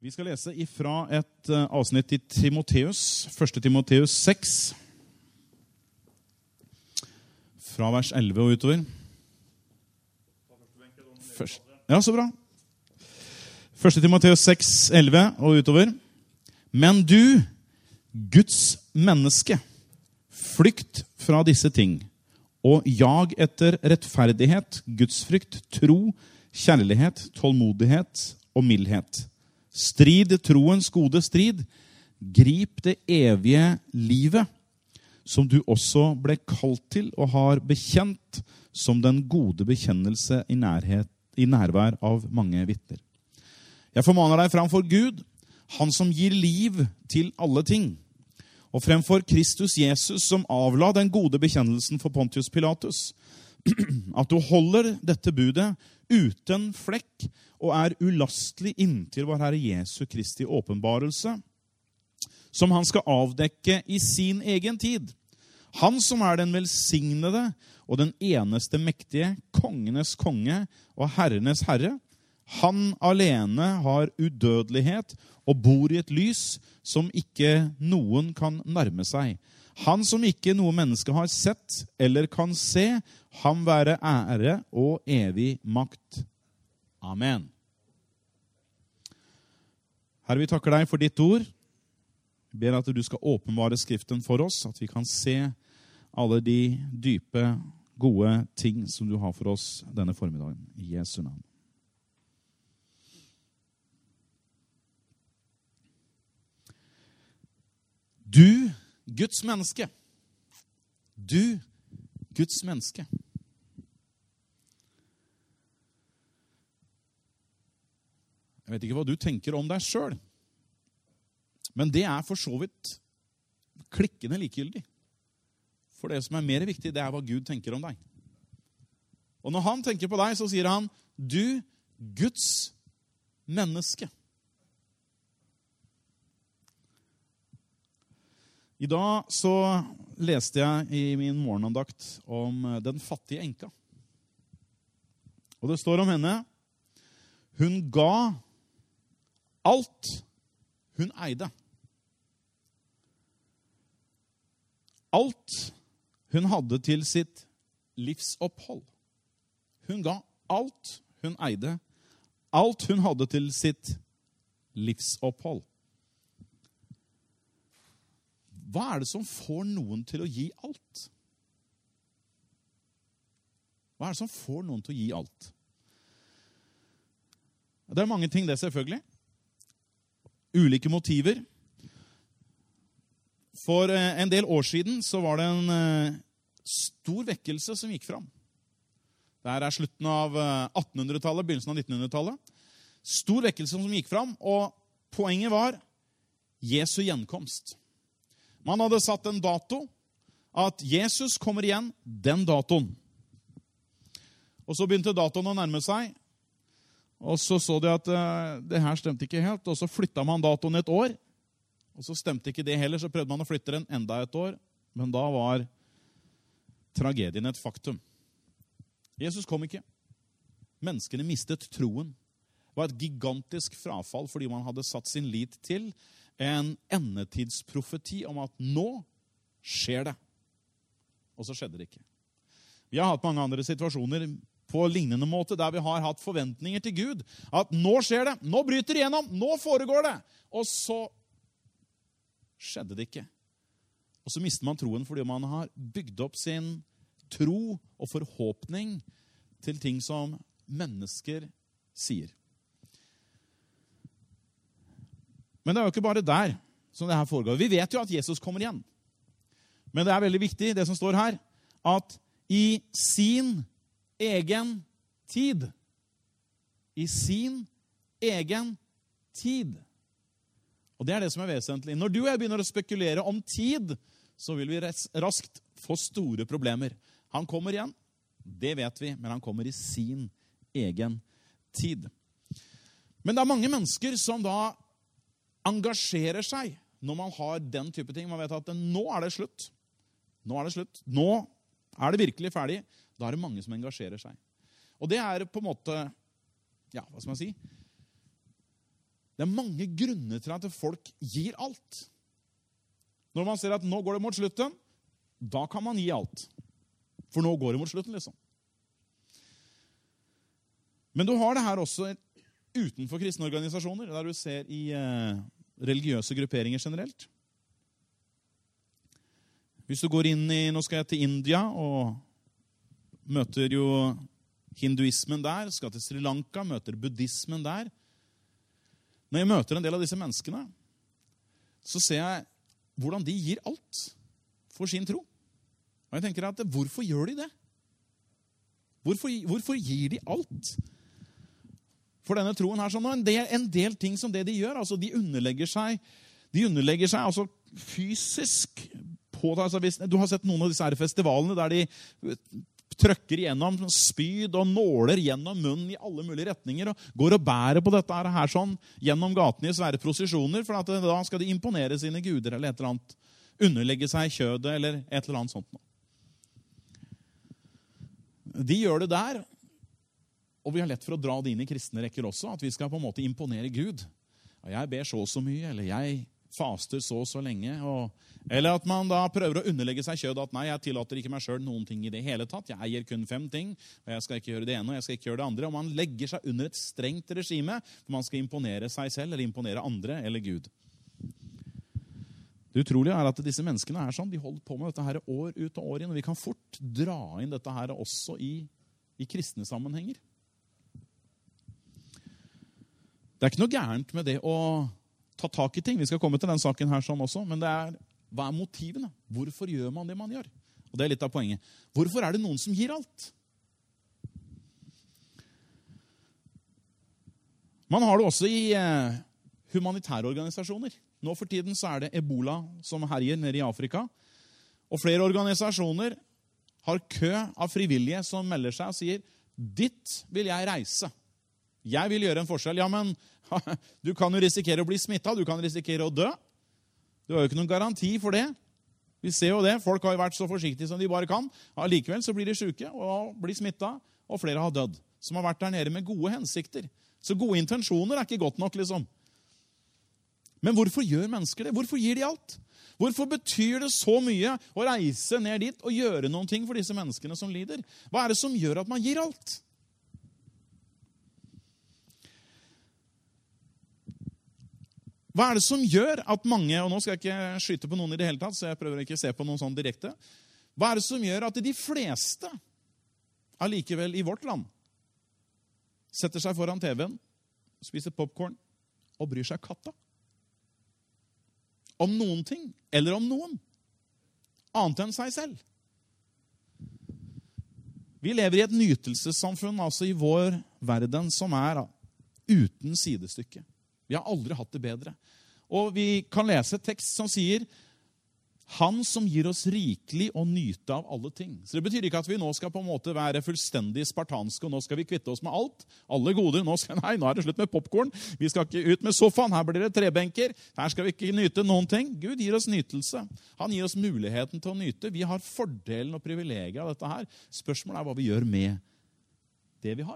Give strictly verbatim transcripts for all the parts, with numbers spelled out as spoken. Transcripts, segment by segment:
Vi skal lese ifra et avsnitt i Timoteus, første Timoteus seks, fra vers elleve og utover. Først. Ja, så bra. første Timoteus seks, elleve og utover. Men du, Guds menneske, flykt fra disse ting, og jag etter rettferdighet, gudsfrykt, tro, kjærlighet, tålmodighet og mildhet. Strid troens gode strid, grip det evige livet, som du også ble kalt til og har bekjent som den gode bekjennelse i, nærhet, i nærvær av mange vitner. Jeg formaner deg framfor Gud, han som gir liv til alle ting, og fremfor Kristus Jesus som avla den gode bekjennelsen for Pontius Pilatus, at du holder dette budet uten flekk og er ulastelig inntil vår Herre Jesu Kristi åpenbarelse, som han skal avdekke i sin egen tid. Han som er den velsignede og den eneste mektige, kongenes konge og herrenes herre, han alene har udødelighet og bor i et lys som ikke noen kan nærme seg. Han som ikke noe menneske har sett eller kan se, han være ære og evig makt. Amen. Herre, vi takker deg for ditt ord. Vi ber at du skal åpenbare skriften for oss, at vi kan se alle de dype, gode ting som du har for oss denne formiddagen. I Jesu navn. Du, Guds menneske. Du, Guds menneske. Jeg vet ikke hva du tenker om deg selv, men det er for så vidt klikkende likegyldig. For det som er mer viktig, det er hva Gud tenker om deg. Og når han tenker på deg, så sier han, du, Guds menneske. I dag så leste jeg i min morgenandakt om den fattige enka. Og det står om henne, hun ga alt hun eide. Alt hun hadde til sitt livsopphold. Hun ga alt hun eide. Alt hun hadde til sitt livsopphold. Hva er det som får noen til å gi alt? Hva er det som får noen til å gi alt? Det er mange ting det, selvfølgelig. Ulike motiver. For en del år siden så var det en stor vekkelse som gikk fram. Det er slutten av attenhundretallet, begynnelsen av nittenhundretallet. Stor vekkelse som gikk fram, og poenget var Jesu gjenkomst. Man hadde satt en dato, at Jesus kommer igjen den datoen. Og så begynte datoen å nærme seg, og så så de at uh, det her stemte ikke helt, og så flyttet man datoen et år, og så stemte ikke det heller, så prøvde man å flytte den enda et år, men da var tragedien et faktum. Jesus kom ikke. Menneskene mistet troen. Det var et gigantisk frafall fordi man hadde satt sin lit til en endetidsprofeti om at nå skjer det. Og så skjedde det ikke. Vi har hatt mange andre situasjoner på lignende måte, der vi har hatt forventninger til Gud. At nå skjer det, nå bryter det igjennom, nå foregår det. Og så skjedde det ikke. Og så mister man troen fordi man har bygd opp sin tro og forhåpning til ting som mennesker sier. Men det er jo ikke bare der som det her foregår. Vi vet jo at Jesus kommer igjen. Men det er veldig viktig, det som står her, at i sin egen tid, i sin egen tid, og det er det som er vesentlig. Når du og jeg begynner å spekulere om tid, så vil vi raskt få store problemer. Han kommer igjen, det vet vi, men han kommer i sin egen tid. Men det er mange mennesker som da engasjerer seg når man har den type ting. Man vet at nå er det slutt. Nå er det slutt. Nå er det virkelig ferdig. Da er det mange som engasjerer seg. Og det er på en måte, ja, hva skal man si? Det er mange grunner til at folk gir alt. Når man ser at nå går det mot slutten, da kan man gi alt. For nå går det mot slutten, liksom. Men du har det her også utenfor kristne organisasjoner, der du ser i eh, religiøse grupperinger generelt. Hvis du går inn i, nå skal jeg til India, og møter jo hinduismen der, skal til Sri Lanka, møter buddhismen der. Når jeg møter en del av disse menneskene, så ser jeg hvordan de gir alt for sin tro. Og jeg tenker at, hvorfor gjør de det? Hvorfor, hvorfor gir de alt for denne troen her? Sånn, en, del, en del ting som det de gjør, altså de underlegger seg, de underlegger seg altså fysisk på det. Altså hvis, du har sett noen av disse her festivalene der de trøkker gjennom spyd og nåler gjennom munnen i alle mulige retninger, og går og bærer på dette her sånn, gjennom gatene i svære prosesjoner, for at da skal de imponere sine guder, eller et eller annet, underlegge seg kjødet, eller et eller annet sånt. De gjør det der, og vi har lett for å dra det inn i kristne rekker også, at vi skal på en måte imponere Gud. Jeg ber så så mye, eller jeg faster så så lenge, og, eller at man da prøver å underlegge seg kjød, at nei, jeg tillater ikke meg selv noen ting i det hele tatt, jeg eier kun fem ting, og jeg skal ikke gjøre det ene, og jeg skal ikke gjøre det andre, og man legger seg under et strengt regime, for man skal imponere seg selv, eller imponere andre, eller Gud. Det utrolige er at disse menneskene er sånn, de holder på med dette her år ut og år inn, og vi kan fort dra inn dette her også i, i kristne sammenhenger. Det er ikke noe gærent med det å ta tak i ting. Vi skal komme til den saken her sånn også, men det er, hva er motivene? Hvorfor gjør man det man gjør? Og det er litt av poenget. Hvorfor er det noen som gir alt? Man har det også i eh, humanitære organisasjoner. Nå for tiden så er det Ebola som herjer nede i Afrika, og flere organisasjoner har kø av frivillige som melder seg og sier, ditt vil jeg reise. Jeg vil gjøre en forskjell. Ja, men du kan jo risikere å bli smittet, du kan risikere å dø. Du har jo ikke noen garanti for det. Vi ser jo det, folk har jo vært så forsiktige som de bare kan. Allikevel så blir de syke og blir smittet, og flere har dødd. Som har vært der nede med gode hensikter. Så gode intensjoner er ikke godt nok, liksom. Men hvorfor gjør mennesker det? Hvorfor gir de alt? Hvorfor betyr det så mye å reise ned dit og gjøre noen ting for disse menneskene som lider? Hva er det som gjør at man gir alt? Hva er det som gjør at mange, og nå skal jeg ikke skyte på noen i det hele tatt, så jeg prøver ikke å se på noen sånn direkte, hva er det som gjør at de fleste, allikevel i vårt land, setter seg foran T V-en, spiser popcorn og bryr seg katta? Om noen ting, eller om noen, annet enn seg selv. Vi lever i et nytelsessamfunn, altså i vår verden, som er uten sidestykke. Vi har aldri hatt det bedre. Og vi kan lese et tekst som sier, han som gir oss rikelig å nyte av alle ting. Så det betyr ikke at vi nå skal på en måte være fullstendig spartanske, og nå skal vi kvitte oss med alt, alle goder. Nå skal, nei, nå er det slutt med popcorn. Vi skal ikke ut med sofaen, her blir det trebenker. Her skal vi ikke nyte noen ting. Gud gir oss nytelse. Han gir oss muligheten til å nyte. Vi har fordelen og privilegiet av dette her. Spørsmålet er hva vi gjør med det vi har.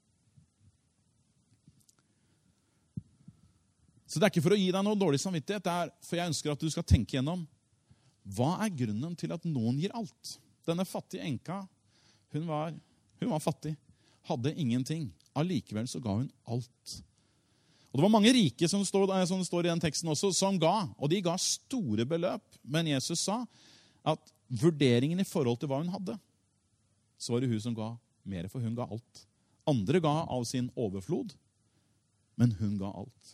Så det er ikke for å gi deg noe dårlig samvittighet, det er for jeg ønsker at du skal tenke gjennom, hva er grunnen til at noen gir alt? Denne fattige enka, hun var, hun var fattig, hadde ingenting. Allikevel så ga hun alt. Og det var mange rike, som, stod, som det står i den teksten også, som ga, og de ga store beløp. Men Jesus sa at vurderingen i forhold til hva hun hadde, så var det hun som ga mer, for hun ga alt. Andre ga av sin overflod, men hun ga alt.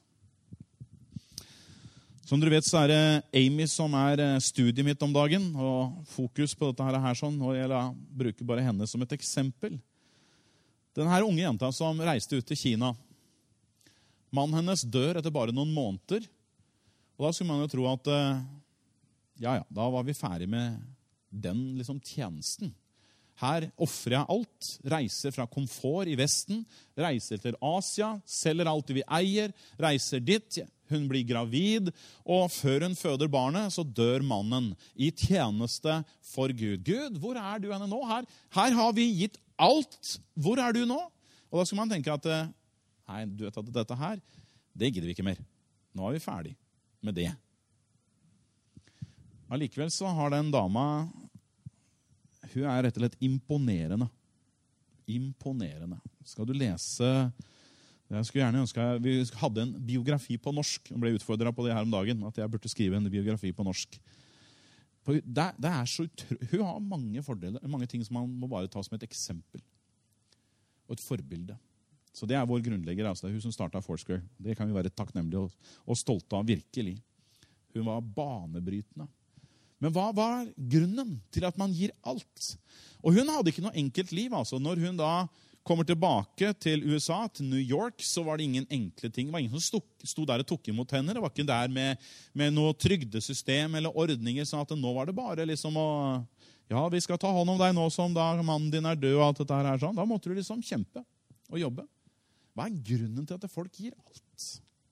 Som dere vet, så er det Amy som er studiet mitt om dagen, og fokus på dette her sånn, og jeg bruker bare henne som et eksempel. Denne unge jenta som reiste ut til Kina, mannen hennes dør etter bare noen måneder, og da skulle man jo tro at, ja ja, da var vi ferdig med den liksom tjenesten. Her offrer jeg alt, reiser fra komfort i Vesten, reiser til Asia, selger alt vi eier, reiser dit, hun blir gravid, og før hun føder barnet, så dør mannen i tjeneste for Gud. Gud, hvor er du henne nå? Her, her har vi gitt alt. Hvor er du nå? Og da skal man tenke at, nei, du vet at dette her, det gidder vi ikke mer. Nå er vi ferdig med det. Allikevel så har den dama, hun er rett og slett imponerende. Imponerende. Skal du lese, jeg skulle gjerne ønske, vi hadde en biografi på norsk, jeg ble utfordret på det her om dagen, at jeg burde skrive en biografi på norsk. Det, det er så utro... Hun har mange fordeler, mange ting som man må bare ta som et eksempel. Og et forbilde. Så det er vår grunnlegger, altså. Det er hun som startet Foursquare. Det kan vi være takknemlige og, og stolte av, virkelig. Hun var banebrytende. Men hva var grunnen til at man gir alt? Og hun hadde ikke noe enkelt liv, altså. Når hun da kommer tilbake til U S A, til New York, så var det ingen enkle ting. Det var ingen som stod, stod der og tok imot henne. Det var ikke der med, med noe trygdesystem eller ordninger, sånn at nå var det bare liksom å, ja, vi skal ta hånd om deg nå som da mannen din er død og alt dette her. Sånn. Da måtte du liksom kjempe og jobbe. Hva er grunnen til at folk gir alt?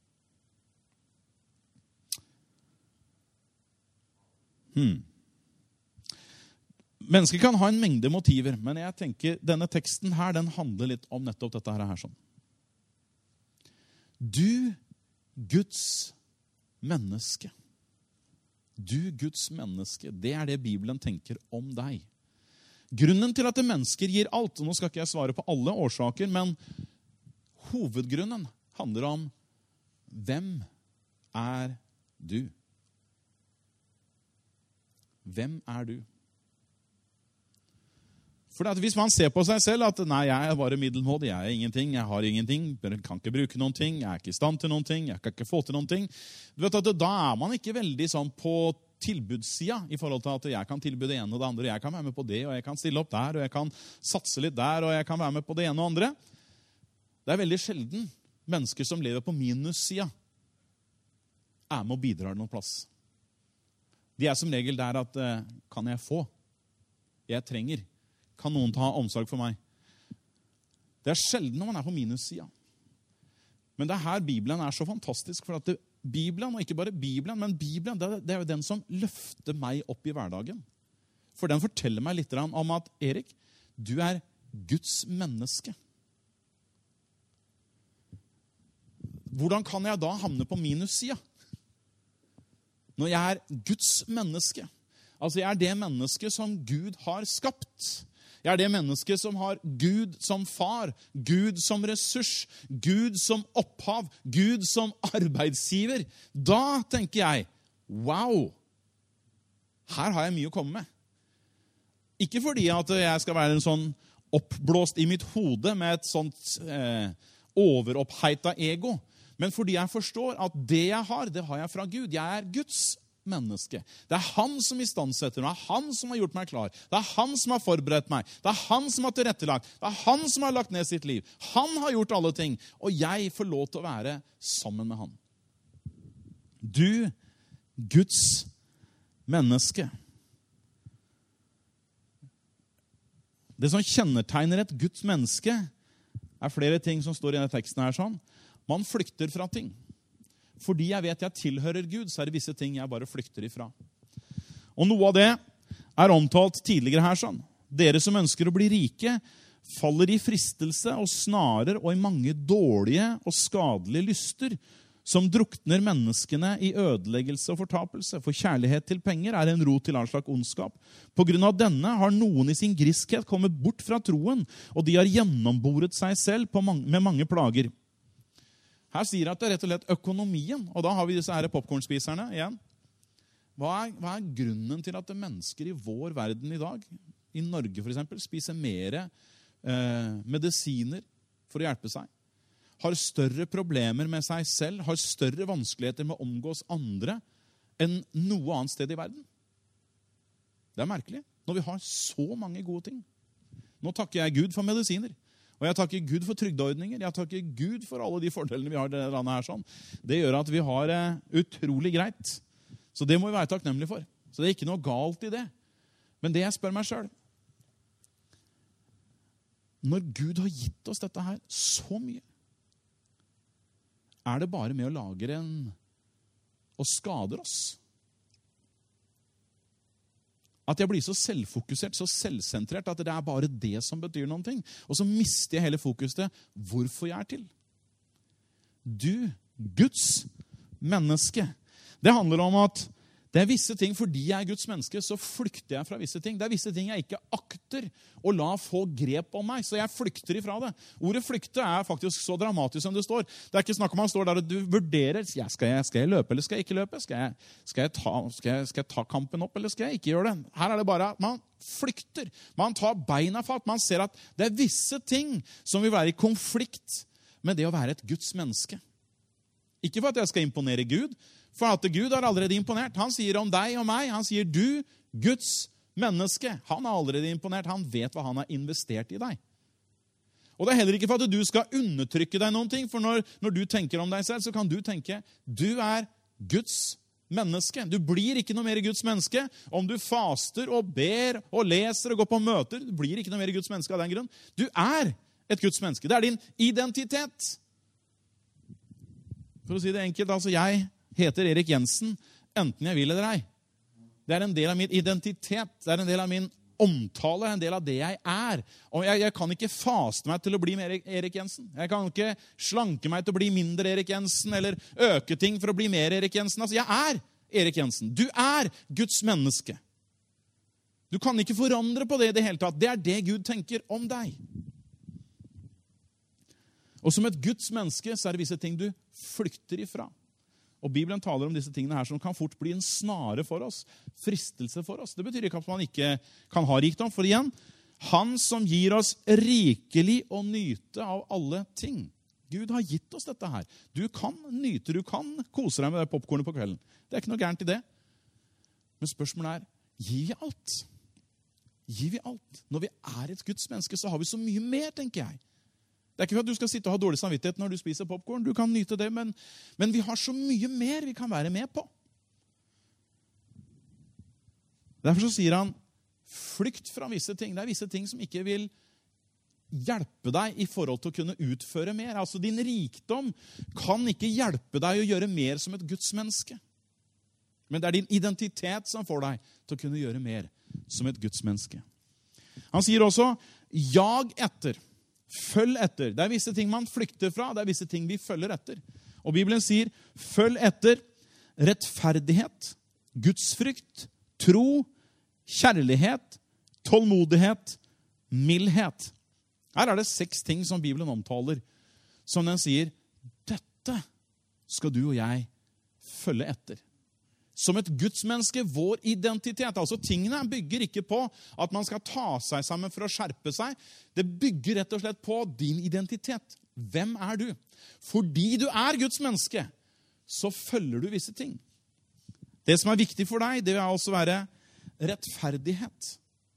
Hmm. Mennesker kan ha en mengde motiver, men jeg tenker denne teksten her, den handler litt om nettopp dette her. Sånn. Du, Guds menneske. Du, Guds menneske, det er det Bibelen tenker om deg. Grunnen til at mennesker gir alt, og nå skal ikke jeg svare på alle årsaker, men hovedgrunnen handler om hvem er du? Hvem er du? For hvis man ser på seg selv at nei, jeg er bare middelmådig, jeg er ingenting, jeg har ingenting, jeg kan ikke bruke noen ting, jeg er ikke i stand til noen ting, jeg kan ikke få til noen ting, du vet at da er man ikke veldig sånn på tilbudssida i forhold til at jeg kan tilby det ene og det andre, jeg kan være med på det, og jeg kan stille opp der, og jeg kan satse litt der, og jeg kan være med på det ene og andre. Det er veldig sjelden mennesker som lever på minussida er med og bidrar noen plass. De er som regel der at kan jeg få? Jeg trenger. Kan noen ta omsorg for meg? Det er sjelden når man er på minussida. Men det er her Bibelen er så fantastisk, for at det, Bibelen, og ikke bare Bibelen, men Bibelen, det, det er jo den som løfter meg opp i hverdagen. For den forteller meg litt om at, Erik, du er Guds menneske. Hvordan kan jeg da havne på minussida? Når jeg er Guds menneske. Altså, jeg er det menneske som Gud har skapt. Jeg er det mennesket som har Gud som far, Gud som ressurs, Gud som opphav, Gud som arbeidsgiver. Da tenker jeg, wow, her har jeg mye å komme med. Ikke fordi at jeg skal være en sånn oppblåst i mitt hode med et sånt eh, overoppheita ego, men fordi jeg forstår at det jeg har, det har jeg fra Gud. Jeg er Guds menneske. Det er han som istandsetter meg. Det er han som har gjort meg klar. Det er han som har forberedt meg. Det er han som har tilrettelagt. Det er han som har lagt ned sitt liv. Han har gjort alle ting, og jeg får lov til å være sammen med han. Du, Guds menneske. Det som kjennetegner et Guds menneske, er flere ting som står i denne teksten her sånn. Man flykter fra ting. Fordi jeg vet jeg tilhører Gud, så er det visse ting jeg bare flykter ifra. Og noe av det er omtalt tidligere her sånn. Dere som ønsker å bli rike, faller i fristelse og snarer og i mange dårlige og skadelige lyster, som drukner menneskene i ødeleggelse og fortapelse. For kjærlighet til penger er en rot til all slags ondskap. På grunn av denne har noen i sin griskhet kommet bort fra troen, og de har gjennomboret seg selv på mange, med mange plager. Her sier jeg at det er rett og slett økonomien, og da har vi disse her popcornspiserne igjen. Hva er, hva er grunnen til at mennesker i vår verden i dag, i Norge for eksempel, spiser mer eh, medisiner for å hjelpe seg? Har større problemer med seg selv, har større vanskeligheter med å omgås andre enn noe annet sted i verden? Det er merkelig, når vi har så mange gode ting. Nå takker jeg Gud for medisiner. Og jeg takker Gud for trygdeordninger. Jeg takker Gud for alle de fordelene vi har i dette landet her. Sånn. Det gjør at vi har det utrolig greit. Så det må vi være takknemlige for. Så det er ikke noe galt i det. Men det jeg spør meg selv, når Gud har gitt oss dette her så mye, er det bare med å lage en og skader oss? At jeg blir så selvfokusert, så selvsentrert, at det er bare det som betyr noen ting. Og så mister jeg hele fokuset hvorfor jeg er til. Du, Guds menneske. Det handler om at det er visse ting, fordi jeg er Guds menneske, så flykter jeg fra visse ting. Det er visse ting jeg ikke akter å la få grep om meg, så jeg flykter ifra det. Ordet flykte er faktisk så dramatisk som det står. Det er ikke snakk om han står der og du vurderer, ja, skal, jeg, skal jeg løpe eller skal jeg ikke løpe? Skal jeg, skal, jeg ta, skal, jeg, skal jeg ta kampen opp eller skal jeg ikke gjøre det? Her er det bare at man flykter. Man tar beina fatt. Man ser at det er visse ting som vil være i konflikt med det å være et Guds menneske. Ikke for at jeg skal imponere Gud, for at Gud har allerede imponert. Han sier om deg og meg, han sier du, Guds menneske. Han har allerede imponert, han vet hva han har investert i deg. Og det er heller ikke for at du skal undertrykke deg noen ting, for når, når du tenker om deg selv, så kan du tenke, du er Guds menneske. Du blir ikke noe mer Guds menneske om du faster og ber og leser og går på møter. Du blir ikke noe mer Guds menneske av den grunn. Du er et Guds menneske. Det er din identitet. For å si det enkelt, altså jeg heter Erik Jensen, enten jeg vil eller ei. Det er en del av min identitet, det er en del av min omtale, en del av det jeg er. Og jeg, jeg kan ikke faste meg til å bli mer Erik Jensen. Jeg kan ikke slanke meg til å bli mindre Erik Jensen, eller øke ting for å bli mer Erik Jensen. Altså, jeg er Erik Jensen. Du er Guds menneske. Du kan ikke forandre på det i det hele tatt. Det er det Gud tenker om deg. Og som et Guds menneske, så er det visse ting du flykter ifra. Og Bibelen taler om disse tingene her som kan fort bli en snare for oss, fristelse for oss. Det betyr ikke at man ikke kan ha rikdom, for igjen, han som gir oss rikelig å nyte av alle ting. Gud har gitt oss dette her. Du kan nyte, du kan kose deg med det popcornet på kvelden. Det er ikke noe gærent i det. Men spørsmålet er, gir vi alt? Gir vi alt? Når vi er et Guds menneske, så har vi så mye mer, tenker jeg. Det er ikke for at du skal sitte og ha dårlig samvittighet når du spiser popcorn. Du kan nyte det, men, men vi har så mye mer vi kan være med på. Derfor så sier han, flykt fra visse ting. Det er visse ting som ikke vil hjelpe deg i forhold til å kunne utføre mer. Altså din rikdom kan ikke hjelpe deg å gjøre mer som et Guds menneske. Men det er din identitet som får deg til å kunne gjøre mer som et Guds menneske. Han sier også, jag etter. Følg etter. Det er visse ting man flykter fra, det er visse ting vi følger etter. Og Bibelen sier, følg etter rettferdighet, gudsfrykt, tro, kjærlighet, tålmodighet, mildhet. Her er det seks ting som Bibelen omtaler, som den sier, dette skal du og jeg følge etter. Som et gudsmenneske, vår identitet. Altså tingene bygger ikke på at man skal ta seg sammen for å skjerpe seg. Det bygger rett og slett på din identitet. Hvem er du? Fordi du er Guds menneske, så følger du visse ting. Det som er viktig for deg, det vil altså være rettferdighet.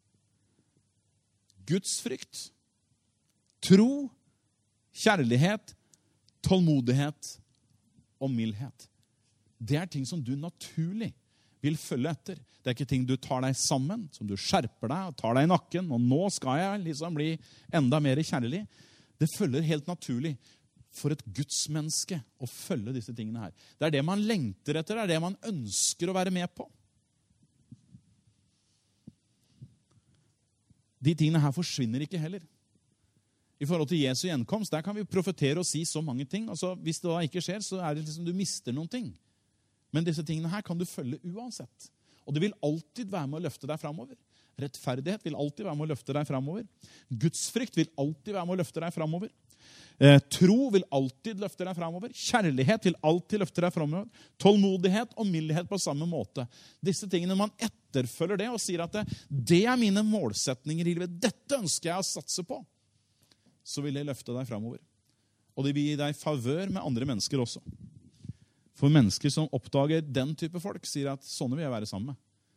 Gudsfrykt. Tro, kjærlighet, tålmodighet og mildhet. Det er ting som du naturlig vil følge etter. Det er ikke ting du tar deg sammen, som du skjerper deg og tar deg i nakken, og nå skal jeg liksom bli enda mer kjærlig. Det følger helt naturlig for et gudsmenneske å følge disse tingene her. Det er det man lengter etter, det er det man ønsker å være med på. De tingene her forsvinner ikke heller. I forhold til Jesu gjenkomst, der kan vi profetere og si så mange ting. Altså, hvis det da ikke skjer, så er det liksom du mister noen ting. Men disse tingene her kan du følge uansett. Og det vil alltid være med å løfte deg fremover. Rettferdighet vil alltid være med å løfte deg fremover. Gudsfrykt vil alltid være med å løfte deg fremover. Eh, tro vil alltid løfte deg fremover. Kjærlighet vil alltid løfte deg fremover. Tålmodighet og mildhet på samme måte. Disse tingene man etterfølger det og sier at det, det er mine målsetninger i livet. Dette ønsker jeg å satse på. Så vil det løfte deg fremover. Og det vil gi deg favør med andre mennesker også. For mennesker som oppdager den type folk, sier at sånne vil jeg være sammen med.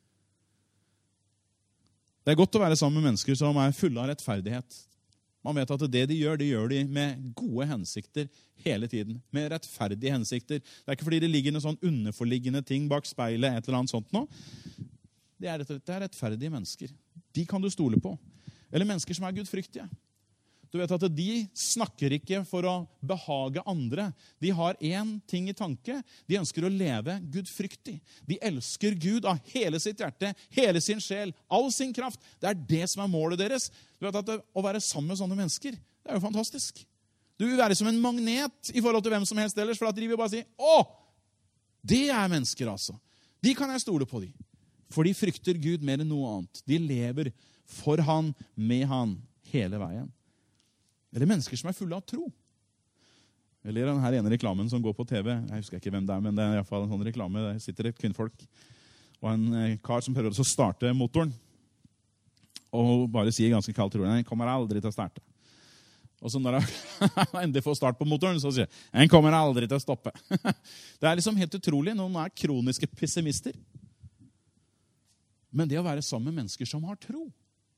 Det er godt å være sammen med mennesker som er fulle av rettferdighet. Man vet at det de gjør, de gjør de med gode hensikter hele tiden. Med rettferdige hensikter. Det er ikke fordi det ligger noen sånn underforliggende ting bak speilet, et eller annet sånt nå. Det er, det er rettferdige mennesker. De kan du stole på. Eller mennesker som er gudfryktige. Du vet at de snakker ikke for å behage andre. De har en ting i tanke. De ønsker å leve gudfryktig. De elsker Gud av hele sitt hjerte, hele sin sjel, all sin kraft. Det er det som er målet deres. Du vet at det, å være sammen med sånne mennesker, det er jo fantastisk. Du vil være som en magnet i forhold til hvem som helst ellers, for at de vil bare si, å, det er mennesker altså. De kan jeg stole på de. For de frykter Gud mer enn noe annet. De lever for han, med han, hele veien. Eller mennesker som er fulle av tro. Eller den her ene reklamen som går på T V. Jeg husker ikke hvem det er, men det er i hvert fall en sånn reklame. Der sitter et kvinnfolk og en kar som prøver å starte motoren. Og bare sier ganske kaldt, tror jeg, den kommer aldri til å starte. Og så når han endelig får start på motoren, så sier han, den kommer aldri til å stoppe. Det er liksom helt utrolig. Noen er kroniske pessimister. Men det å være sammen med mennesker som har tro,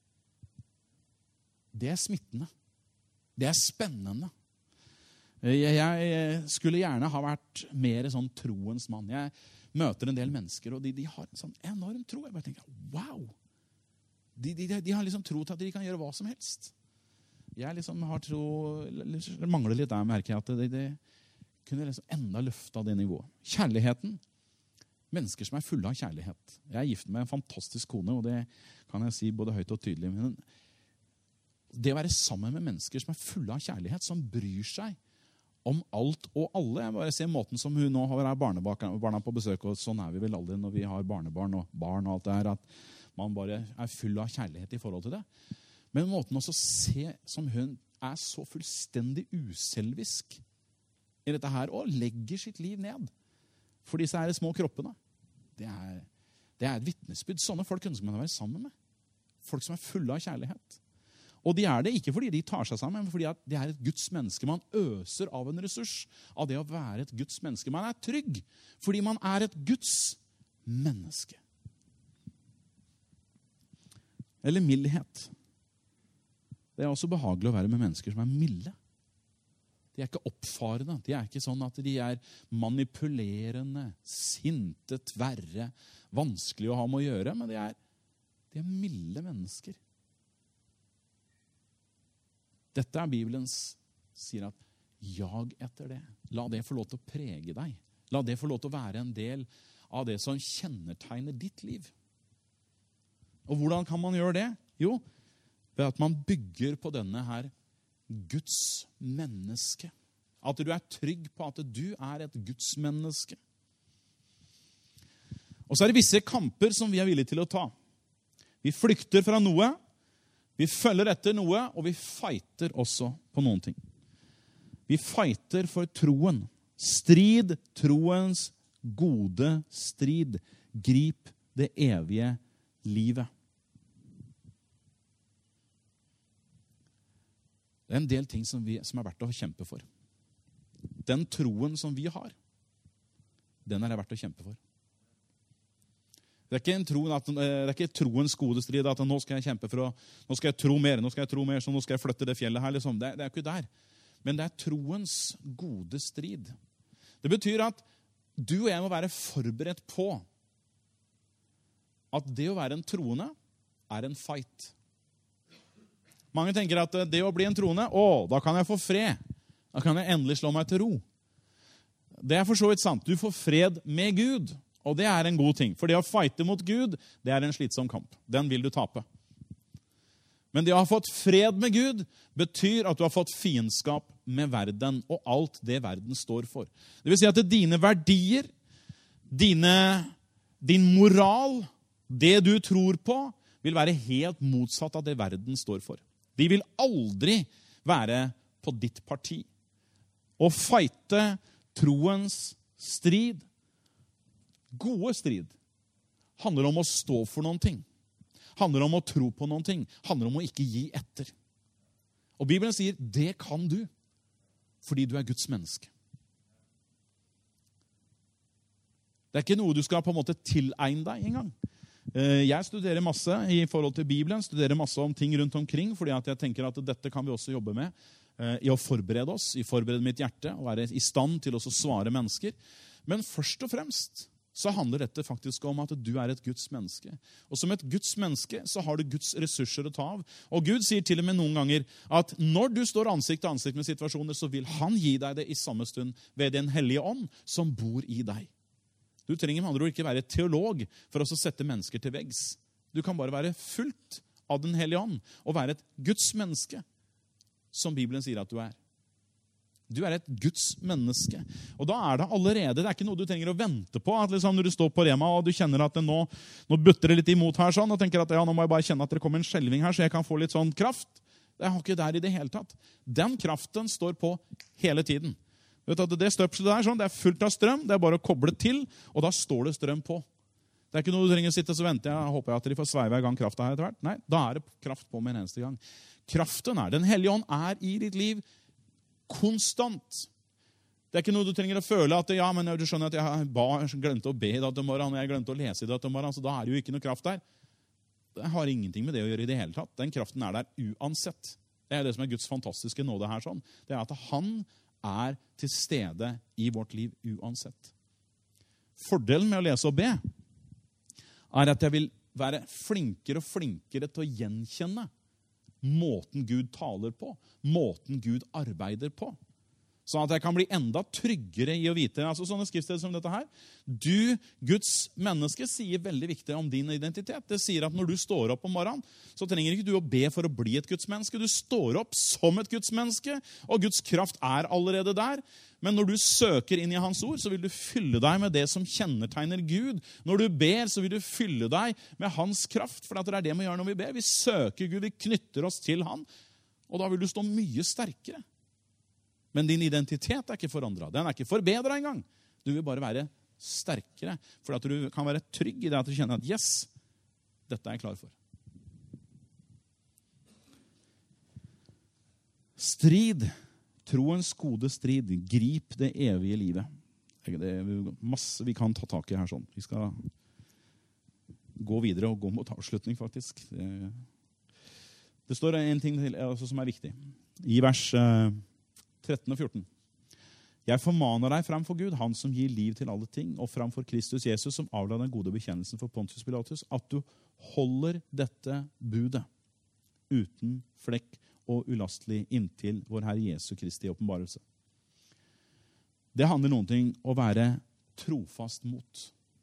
det er smittende. Det er spennende. Jeg, jeg skulle gjerne ha vært mer sånn troens mann. Jeg møter en del mennesker, og de, de har en sånn enorm tro. Jeg bare tenker, wow! De, de, de har liksom tro til at de kan gjøre hva som helst. Jeg liksom har tro, det mangler litt der, merker jeg, at det, det kunne liksom enda løfte av det nivået. Kjærligheten. Mennesker som er fulle av kjærlighet. Jeg er gift med en fantastisk kone, og det kan jeg si både høyt og tydelig. Men det å være sammen med mennesker som er fulle av kjærlighet, som bryr seg om alt og alle. Jeg bare ser måten som hun nå har barnebarna på besøk, og sånn er vi vel aldri når vi har barnebarn og barn og alt det her, at man bare er full av kjærlighet i forhold til det. Men måten også å se som hun er så fullstendig uselvisk i dette her, og legger sitt liv ned for disse her små kroppene. Det er, det er et vitnesbyrd. Sånne folk ønsker man å være sammen med. Folk som er fulle av kjærlighet. Og de er det ikke fordi de tar seg sammen, men fordi det er et Guds menneske. Man øser av en ressurs av det å være et Guds menneske. Man er trygg fordi man er et Guds menneske. Eller mildhet. Det er også behagelig å være med mennesker som er milde. De er ikke oppfarende. De er ikke sånn at de er manipulerende, sinte, tverre, vanskelig å ha med å gjøre, men de er, de er milde mennesker. Dette er Bibelens sier at jag etter det. La det få lov til å prege deg. La det få lov til å være en del av det som kjennetegner ditt liv. Og hvordan kan man gjøre det? Jo, ved at man bygger på denne her Guds menneske. At du er trygg på at du er et Guds menneske. Og så er det visse kamper som vi er villige til å ta. Vi flykter fra noe, vi følger etter noe, og vi fighter også på noen ting. Vi fighter for troen. Strid troens gode strid. Grip det evige livet. Det er en del ting som, vi, som er verdt å kjempe for. Den troen som vi har, den er det verdt å kjempe for. Det er ikke, en tro, at, det er ikke troens gode strid at nå skal jeg kjempe for å, nå skal jeg tro mer, nå skal jeg tro mer, så nå skal jeg flytte det fjellet her. Liksom. Det, det er ikke der. Men det er troens gode strid. Det betyr at du og jeg må være forberedt på at det å være en troende er en fight. Mange tenker at det å bli en troende, å, da kan jeg få fred. Da kan jeg endelig slå meg til ro. Det er for så vidt sant. Du får fred med Gud, og det er en god ting. For det å fighte mot Gud, det er en slitsom kamp. Den vil du tape. Men det å ha fått fred med Gud betyr at du har fått fiendskap med verden og alt det verden står for. Det vil si at dine verdier, dine, din moral, det du tror på, vil være helt motsatt av det verden står for. De vil aldri være på ditt parti. Å fighte troens strid, gode strid, handler om å stå for noen ting. Handler om å tro på noen ting. Handler om å ikke gi etter. Og Bibelen sier, det kan du, fordi du er Guds menneske. Det er ikke noe du skal på en måte tilegne deg engang. Jeg studerer masse i forhold til Bibelen, studerer masse om ting rundt omkring, fordi at jeg tenker at dette kan vi også jobbe med i å forberede oss, i å forberede mitt hjerte, og være i stand til å svare mennesker. Men først og fremst så handler dette faktisk om at du er et Guds menneske. Og som et Guds menneske så har du Guds ressurser å ta av. Og Gud sier til og med noen ganger at når du står ansikt til ansikt med situasjoner, så vil han gi deg det i samme stund ved den hellige ånd som bor i deg. Du trenger med andre ord ikke være teolog for å sette mennesker til veggs. Du kan bare være fullt av den hellige ånd og være et Guds menneske, som Bibelen sier at du er. Du er et Guds menneske. Og da er det allerede, det er ikke noe du trenger å vente på, at liksom når du står på Rema og du kjenner at det nå, nå butter det litt imot her sånn, og tenker at ja, nå må jeg bare kjenne at det kommer en skjelving her, så jeg kan få litt sånn kraft. Det er ikke der i det hele tatt. Den kraften står på hele tiden. Du vet at det støpselet der, sånn, det er fullt av strøm, det er bare å koble til, og da står det strøm på. Det er ikke noe du trenger å sitte og vente, jeg håper at de får sveive i gang kraften her etter hvert. Nei, da er det kraft på med en eneste gang. Kraften er, den hellige ånd er i ditt liv konstant. Det er ikke noe du trenger å føle at ja, men du skjønner at jeg ba, glemte å be i dag til morgenen, og jeg glemte å lese i dag til morgenen, så da er det jo ikke noe kraft der. Det har ingenting med det å gjøre i det hele tatt. Den kraften er der uansett. Det er det som er Guds fantastiske nåde her sånn. Det er at han er til stede i vårt liv uansett. Fordelen med å lese og be er at jeg vil være flinkere og flinkere til å gjenkjenne måten Gud taler på, måten Gud arbeider på. Sånn at jeg kan bli enda tryggere i å vite, altså sånne skriftsteder som dette her. Du, Guds menneske, sier veldig viktig om din identitet. Det sier at når du står opp om morgenen, så trenger ikke du å be for å bli et Guds menneske. Du står opp som et Guds menneske, og Guds kraft er allerede der. Men når du søker inn i hans ord, så vil du fylle deg med det som kjennetegner Gud. Når du ber, så vil du fylle deg med hans kraft, for det er det vi gjør når vi ber. Vi søker Gud, vi knytter oss til han, og da vil du stå mye sterkere. Men din identitet er ikke forandret. Den er ikke forbedret engang. Du vil bare være sterkere, for at du kan være trygg i det at du kjenner at yes, dette er jeg klar for. Strid, troens gode strid, grip det evige livet. Det er masse vi kan ta tak i her sånn. Vi skal gå videre og gå mot avslutning faktisk. Det, det står en ting til, altså, som er viktig. I vers tretten og fjorten. Jeg formaner deg fremfor Gud, han som gir liv til alle ting, og fremfor Kristus Jesus, som avla den gode bekjennelsen for Pontius Pilatus, at du holder dette budet uten flekk og ulastelig inntil vår Herre Jesu Kristi åpenbarelse. Det handler noen ting å være trofast mot.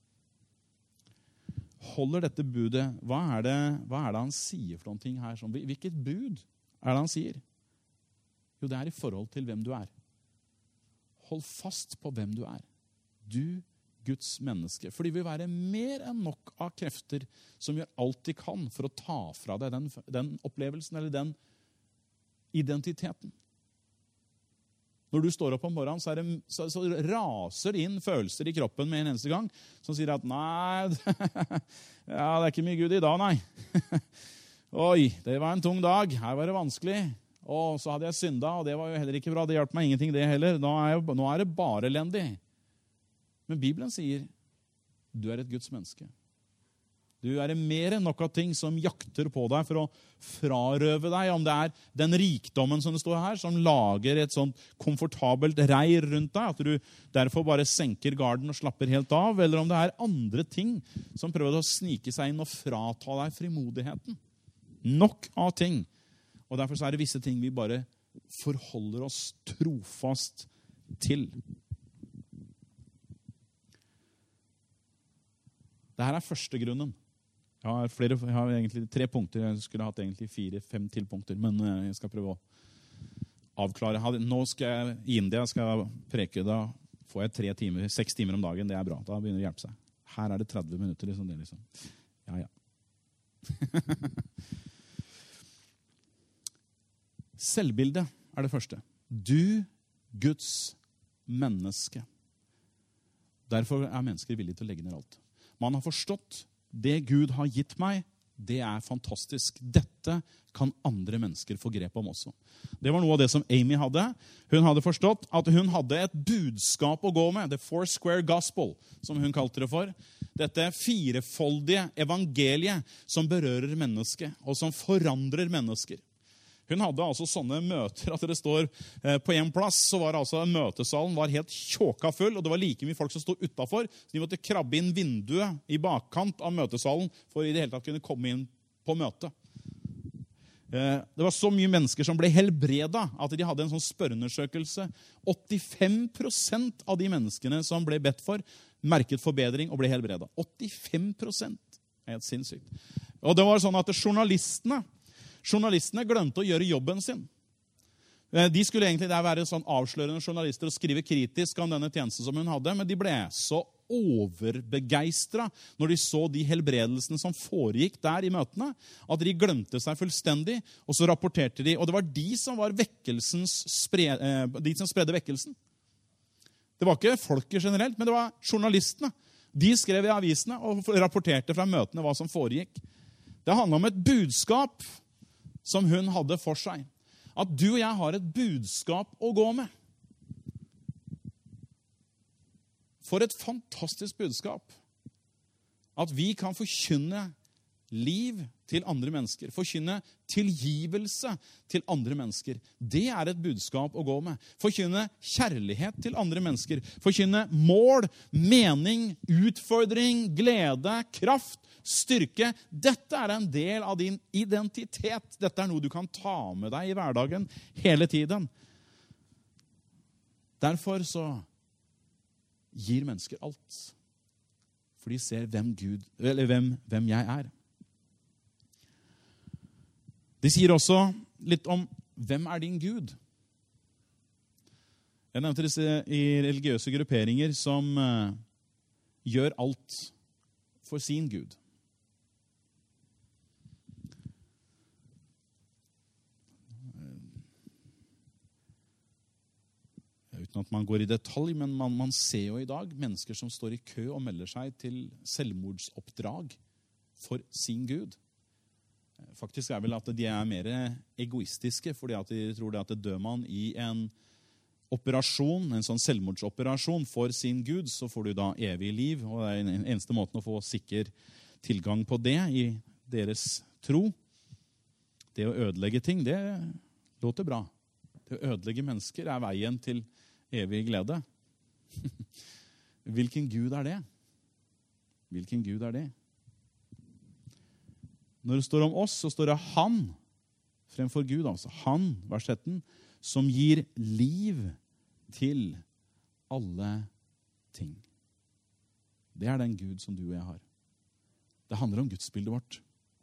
Holder dette budet, hva er det, hva er det han sier for noen ting her? Hvilket bud er det han sier? Jo, det er i forhold til hvem du er. Hold fast på hvem du er. Du, Guds menneske. For det vil være mer enn nok av krefter som gjør alt de kan for å ta fra deg den, den opplevelsen eller den identiteten. Når du står opp om morgenen, så, er det, så, så raser det inn følelser i kroppen med en eneste gang, som sier at nei, ja, det er ikke mye Gud i dag, nei. Oi, det var en tung dag, her var det vanskelig. Og så hadde jeg synda, og det var jo heller ikke bra. Det hjalp meg ingenting det heller. Nå er, jeg, nå er det bare elendig. Men Bibelen sier, du er et Guds menneske. Du er mer enn nok av ting som jakter på deg for å frarøve deg, om det er den rikdommen som det står her, som lager et sånt komfortabelt reir rundt deg, at du derfor bare senker garden og slapper helt av, eller om det er andre ting som prøver å snike seg inn og frata deg frimodigheten. Nok av ting. Og derfor så er det visse ting vi bare forholder oss trofast til. Dette er første grunnen. Jeg har, flere, jeg har egentlig tre punkter. Jeg skulle hatt egentlig fire, fem til punkter, men jeg skal prøve å avklare. Nå skal jeg i India skal jeg preke, da får jeg tre timer, seks timer om dagen. Det er bra, da begynner det å hjelpe seg. Her er det tretti minutter. Liksom, det liksom. Ja, ja. Selvbildet er det første. Du, Guds menneske. Derfor er mennesker villige til å legge ned alt. Man har forstått det Gud har gitt meg, det er fantastisk. Dette kan andre mennesker få grep om også. Det var noe av det som Amy hadde. Hun hadde forstått at hun hadde et budskap å gå med. The Four Square Gospel, som hun kalte det for. Dette firefoldige evangeliet som berører mennesket, og som forandrer mennesker. Hun hadde altså sånne møter at det står eh, på en plass, så var altså møtesalen var helt tjåka full, og det var like mye folk som stod utenfor, så de måtte krabbe inn vinduet i bakkant av møtesalen for i det hele tatt kunne komme inn på møtet. Eh, det var så mye mennesker som ble helbreda at de hadde en sånn spørreundersøkelse. åttifem prosent av de menneskene som ble bedt for, merket forbedring og ble helbreda. åttifem prosent er helt sinnssykt. Og det var sånn at journalistene Journalistene glemte å gjøre jobben sin. De skulle egentlig der være sånn avslørende journalister og skrive kritisk om denne tjenesten som hun hadde, men de ble så overbegeistret når de så de helbredelsene som foregikk der i møtene, at de glemte seg fullstendig, og så rapporterte de, og det var de som var vekkelsens spre, eh, de som spredde vekkelsen. Det var ikke folket generelt, men det var journalistene. De skrev i avisene og rapporterte fra møtene hva som foregikk. Det handlet om et budskap som hun hadde for seg. At du og jeg har et budskap å gå med. For et fantastisk budskap. At vi kan forkynne liv til andre mennesker. Forkynne tilgivelse til andre mennesker. Det er et budskap å gå med. Forkynne kjærlighet til andre mennesker. Forkynne mål, mening, utfordring, glede, kraft, styrke. Dette er en del av din identitet. Dette er noe du kan ta med deg i hverdagen hele tiden. Derfor så gir mennesker alt. For de ser hvem, Gud, eller hvem, hvem jeg er. De sier også litt om hvem er din Gud? Jeg nevnte disse i religiøse grupperinger som uh, gjør alt for sin Gud. Uten at man går i detalj, men man, man ser jo i dag mennesker som står i kø og melder seg til selvmordsoppdrag for sin Gud. Faktisk er vel at de er mer egoistiske, fordi at de tror det at dør man i en operasjon, en sånn selvmordsoperasjon for sin Gud, så får du da evig liv, og det er den eneste måten å få sikker tilgang på det i deres tro. Det å ødelegge ting, det låter bra. Det å ødelegge mennesker er veien til evig glede. Hvilken Gud er det? Hvilken Gud er det? Når det står om oss, så står det han, fremfor Gud, altså han, vers tretten, som gir liv til alle ting. Det er den Gud som du og jeg har. Det handler om gudsbildet vårt.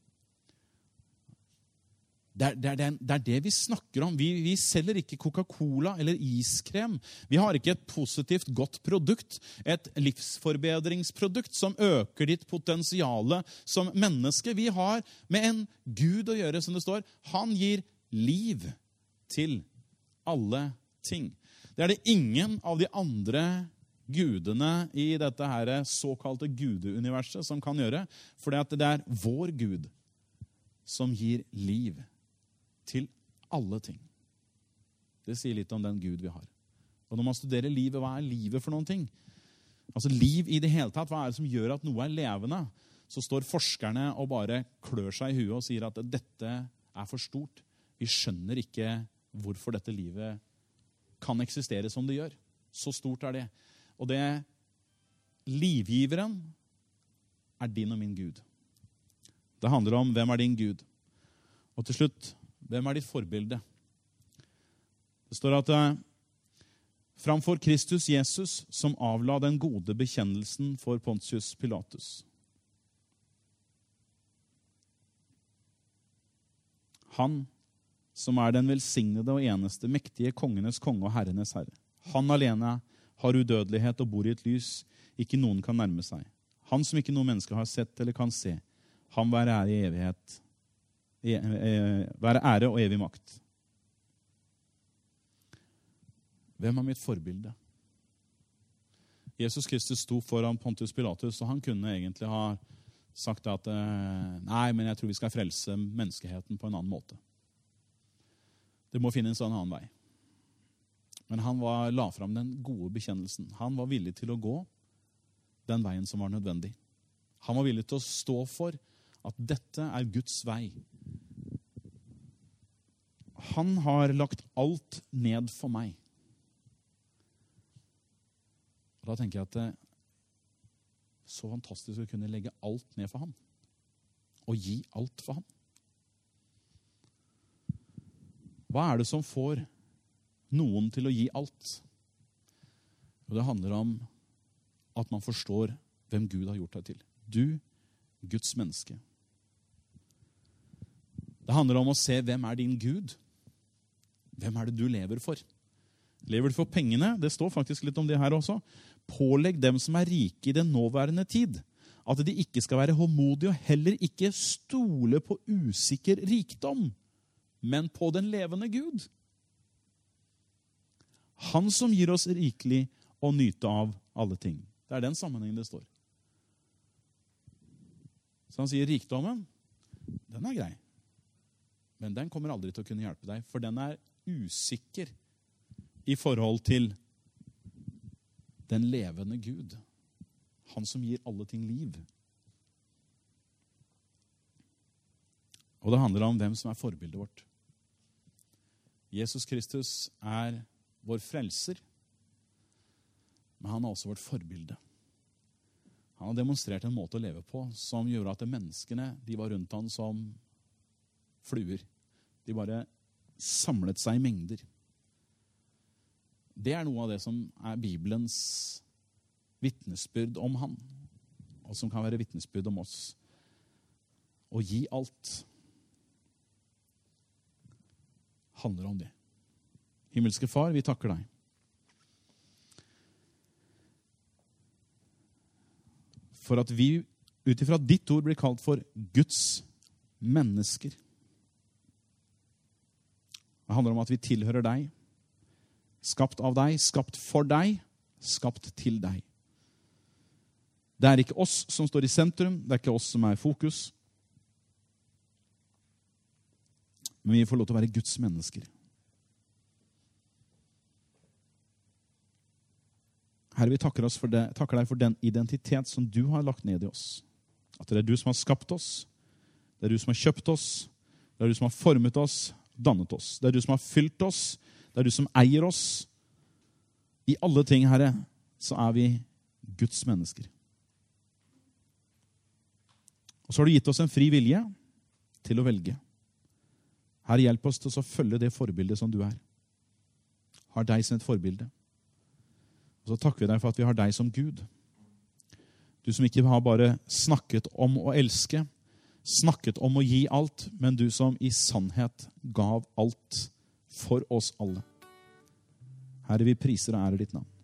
Det er, det, er, det er det vi snakker om. Vi, vi selger ikke Coca-Cola eller iskrem. Vi har ikke et positivt, godt produkt, et livsforbedringsprodukt som øker ditt potensiale som menneske. Vi har med en Gud å gjøre, som det står. Han gir liv til alle ting. Det er det ingen av de andre gudene i dette her såkalte gudeuniverset som kan gjøre, for det er vår Gud som gir liv til alle ting. Det sier litt om den Gud vi har. Og når man studerer livet, hva er livet for noen ting? Altså liv i det hele tatt, hva er det som gjør at noe er levende? Så står forskerne og bare klør seg i huet og sier at dette er for stort. Vi skjønner ikke hvorfor dette livet kan eksistere som det gjør. Så stort er det. Og det livgiveren er din og min Gud. Det handler om hvem er din Gud. Og til slutt, hvem er ditt forbilde? Det står at framfor Kristus Jesus, som avla den gode bekjennelsen for Pontius Pilatus. Han som er den velsignede og eneste, mektige kongenes konge og herrenes herre. Han alene har udødelighet og bor i et lys ikke noen kan nærme seg. Han som ikke noe menneske har sett eller kan se. Han være ære i evighet. Være ære og evig makt. Hvem er mitt forbilde? Jesus Kristus sto foran Pontius Pilatus, og han kunne egentlig ha sagt at nei, men jeg tror vi skal frelse menneskeheten på en annen måte. Det må finnes en annen vei. Men han var, la fram den gode bekjennelsen. Han var villig til å gå den veien som var nødvendig. Han var villig til å stå for at dette er Guds vei. Han har lagt alt ned for meg. Og da tenker jeg at det er så fantastisk å kunne legge alt ned for ham. Og gi alt for ham. Hva er det som får noen til å gi alt? Og det handler om at man forstår hvem Gud har gjort deg til. Du, Guds menneske. Det handler om å se hvem er din Gud. Hvem er det du lever for? Lever du for pengene? Det står faktisk litt om det her også. Pålegg dem som er rike i den nåværende tid, at de ikke skal være håndmodige og heller ikke stole på usikker rikdom, men på den levende Gud. Han som gir oss rikelig å nyte av alle ting. Det er den sammenhengen det står. Så han sier rikdommen, den er grei. Men den kommer aldri til å kunne hjelpe deg, for den er usikker i forhold til den levende Gud. Han som gir alle ting liv. Og det handler om hvem som er forbildet vårt. Jesus Kristus er vår frelser, men han er også vårt forbilde. Han har demonstrert en måte å leve på som gjorde at menneskene, de var rundt han som fluer. De bare samlet seg i mengder. Det er noe av det som er Bibelens vittnesbyrd om han, og som kan være vittnesbyrd om oss. Å gi alt handler om det. Himmelske Far, vi takker deg. For at vi utifra ditt ord blir kalt for Guds mennesker. Det handler om at vi tilhører deg, skapt av deg, skapt for deg, skapt til deg. Det er ikke oss som står i sentrum, det er ikke oss som er i fokus. Men vi får lov til å være Guds mennesker. Herre, vi takker, oss for det, takker deg for den identitet som du har lagt ned i oss. At det er du som har skapt oss, det er du som har kjøpt oss, det er du som har formet oss, dannet oss. Det er du som har fylt oss, det er du som eier oss. I alle ting, Herre, så er vi Guds mennesker. Og så har du gitt oss en fri vilje til å velge. Herre, hjelp oss til å følge det forbildet som du er. Har deg som et forbilde. Og så takker vi deg for at vi har deg som Gud. Du som ikke har bare snakket om å elske, snakket om å gi alt, men du som i sannhet gav alt for oss alle. Herre, vi priser og ærer ditt navn.